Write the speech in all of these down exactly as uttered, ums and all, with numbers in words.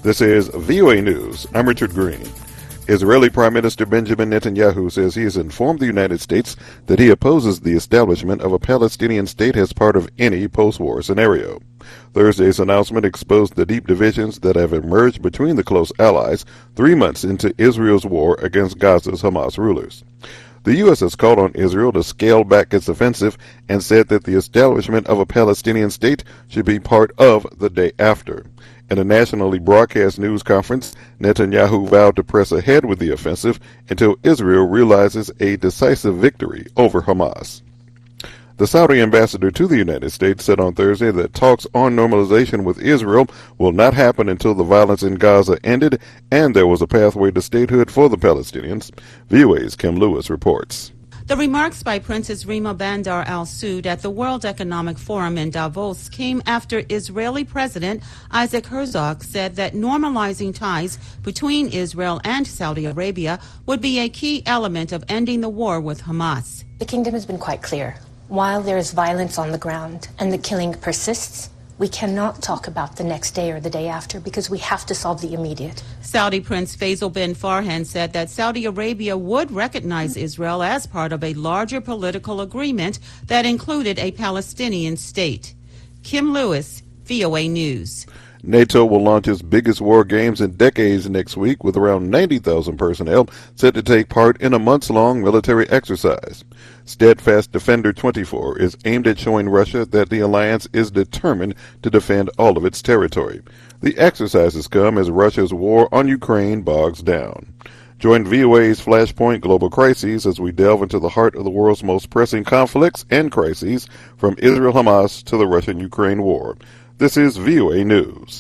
This is V O A News. I'm Richard Green. Israeli Prime Minister Benjamin Netanyahu says he has informed the United States that he opposes the establishment of a Palestinian state as part of any post-war scenario. Thursday's announcement exposed the deep divisions that have emerged between the close allies three months into Israel's war against Gaza's Hamas rulers. The U S has called on Israel to scale back its offensive and said that the establishment of a Palestinian state should be part of the day after. In a nationally broadcast news conference, Netanyahu vowed to press ahead with the offensive until Israel realizes a decisive victory over Hamas. The Saudi ambassador to the United States said on Thursday that talks on normalization with Israel will not happen until the violence in Gaza ended and there was a pathway to statehood for the Palestinians. V O A's Kim Lewis reports. The remarks by Princess Rima Bandar Al Saud at the World Economic Forum in Davos came after Israeli President Isaac Herzog said that normalizing ties between Israel and Saudi Arabia would be a key element of ending the war with Hamas. The kingdom has been quite clear. While there is violence on the ground and the killing persists, we cannot talk about the next day or the day after because we have to solve the immediate. Saudi Prince Faisal bin Farhan said that Saudi Arabia would recognize Israel as part of a larger political agreement that included a Palestinian state. Kim Lewis, V O A News. NATO will launch its biggest war games in decades next week with around ninety thousand personnel set to take part in a months-long military exercise. Steadfast Defender twenty-four is aimed at showing Russia that the alliance is determined to defend all of its territory. The exercises come as Russia's war on Ukraine bogs down. Join V O A's Flashpoint Global Crises as we delve into the heart of the world's most pressing conflicts and crises, from Israel-Hamas to the Russian-Ukraine war. This is V O A News.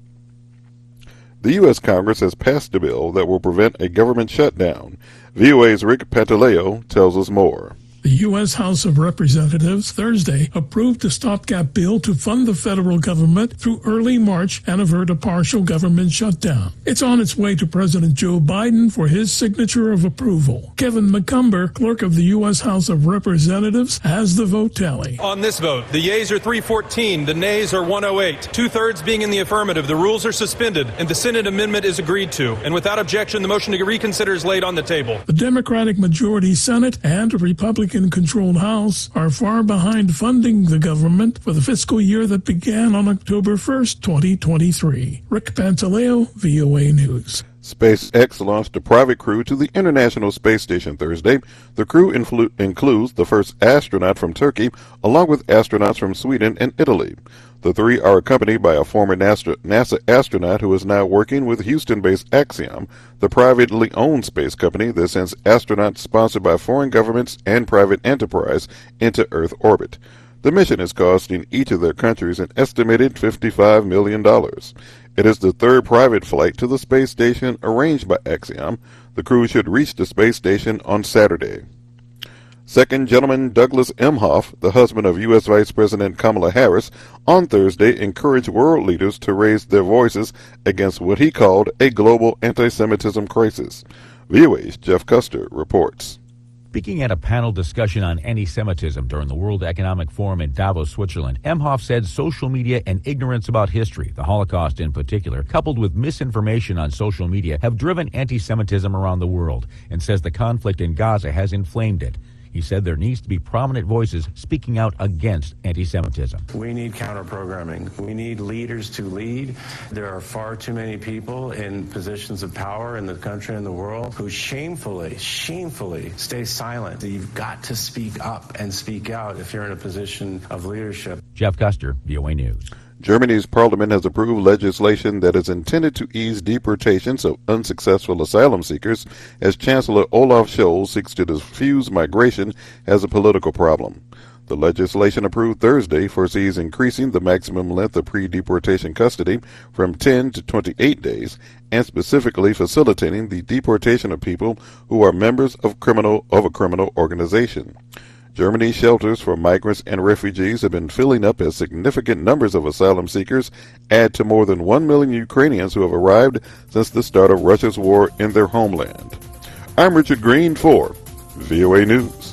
The U S Congress has passed a bill that will prevent a government shutdown. V O A's Rick Pantaleo tells us more. The U S House of Representatives Thursday approved a stopgap bill to fund the federal government through early March and avert a partial government shutdown. It's on its way to President Joe Biden for his signature of approval. Kevin McCumber, clerk of the U S House of Representatives, has the vote tally. On this vote, the yeas are three fourteen, the nays are one oh eight. Two-thirds being in the affirmative, the rules are suspended, and the Senate amendment is agreed to. And without objection, the motion to reconsider is laid on the table. The Democratic majority Senate and Republican controlled House are far behind funding the government for the fiscal year that began on October first, twenty twenty-three. Rick Pantaleo, V O A News. SpaceX launched a private crew to the International Space Station Thursday. The crew influ- includes the first astronaut from Turkey, along with astronauts from Sweden and Italy. The three are accompanied by a former NASA, NASA astronaut who is now working with Houston-based Axiom, the privately owned space company that sends astronauts sponsored by foreign governments and private enterprise into Earth orbit. The mission is costing each of their countries an estimated fifty-five million dollars. It is the third private flight to the space station arranged by Axiom. The crew should reach the space station on Saturday. Second Gentleman Douglas Emhoff, the husband of U S Vice President Kamala Harris, on Thursday encouraged world leaders to raise their voices against what he called a global anti-Semitism crisis. V O A's Jeff Custer reports. Speaking at a panel discussion on anti-Semitism during the World Economic Forum in Davos, Switzerland, Emhoff said social media and ignorance about history, the Holocaust in particular, coupled with misinformation on social media, have driven anti-Semitism around the world, and says the conflict in Gaza has inflamed it. He said there needs to be prominent voices speaking out against anti-Semitism. We need counter-programming. We need leaders to lead. There are far too many people in positions of power in the country and the world who shamefully, shamefully stay silent. You've got to speak up and speak out if you're in a position of leadership. Jeff Custer, V O A News. Germany's parliament has approved legislation that is intended to ease deportations of unsuccessful asylum seekers as Chancellor Olaf Scholz seeks to diffuse migration as a political problem. The legislation approved Thursday foresees increasing the maximum length of pre-deportation custody from ten to twenty-eight days and specifically facilitating the deportation of people who are members of criminal of a criminal organization. Germany's shelters for migrants and refugees have been filling up as significant numbers of asylum seekers add to more than one million Ukrainians who have arrived since the start of Russia's war in their homeland. I'm Richard Green for V O A News.